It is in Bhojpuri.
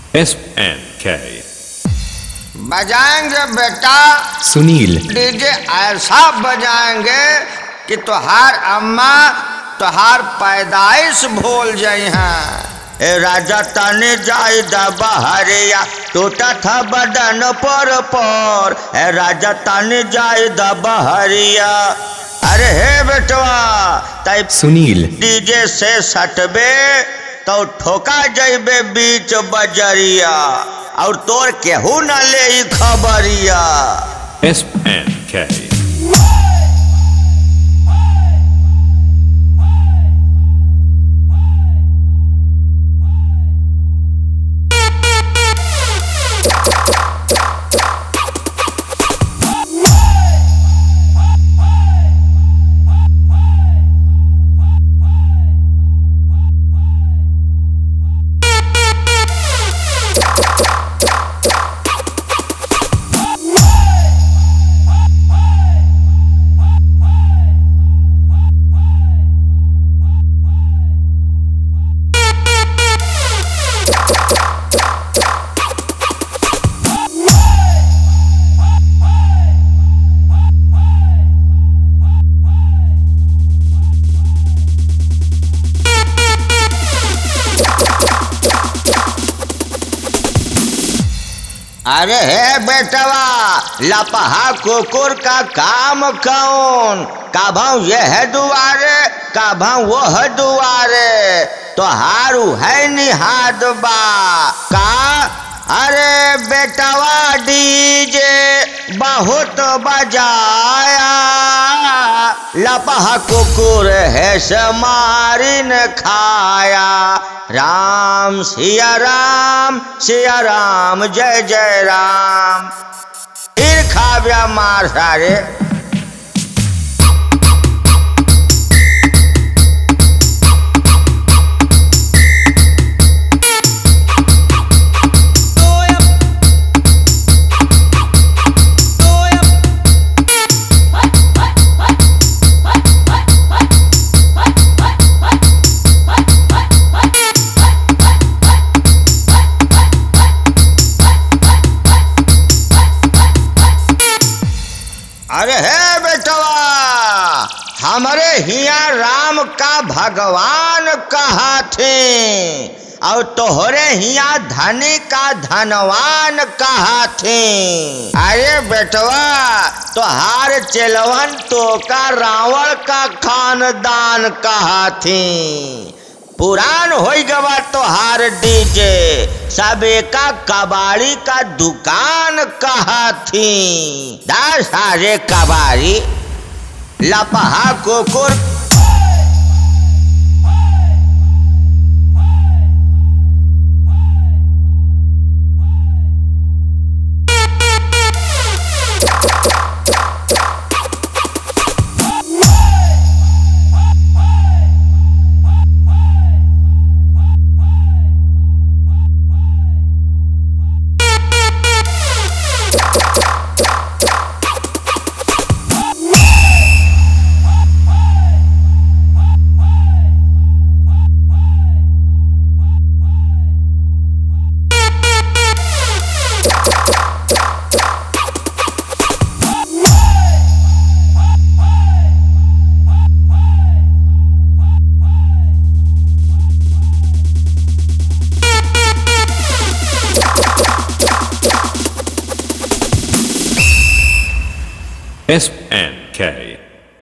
SNK बजाएंगे बेटा सुनील डीजे ऐसा बजाएंगे कि तुहार अम्मा तुहार पैदाइश भूल जाई हैं। ए राजा तने जाई बहरिया टूटा था बदन पर ए राजा तने जाई बहरिया। अरे हे बेटवा तय सुनील डीजे से सटबे तो ठोका जाइबे बीच बजरिया और तोर केहू न ले खबरिया। SNK अरे हे बेटवा लपहा कुकुर का काम कौन काभाऊ ये है दुआरे काभाऊ वो है दुआरे तो हारू है निहाद बा का। अरे बेटवा डीजे बहुत बजाया लपहा कुकुर है समारिन खाया। राम सिया राम जय जय राम। फिर खाव्या मार सारे अरे हे बेटवा हमारे हिया राम का भगवान कहा थे और तोहरे हिया धनी का धनवान कहा थे। अरे बेटवा तोहार चेलवन तो का रावण का खानदान कहा थे। पुरान हो गवा तोहार डीजे सबे का कबाड़ी का दुकान कहा थी। दास सारे कबाड़ी लपहा कुकुर SNK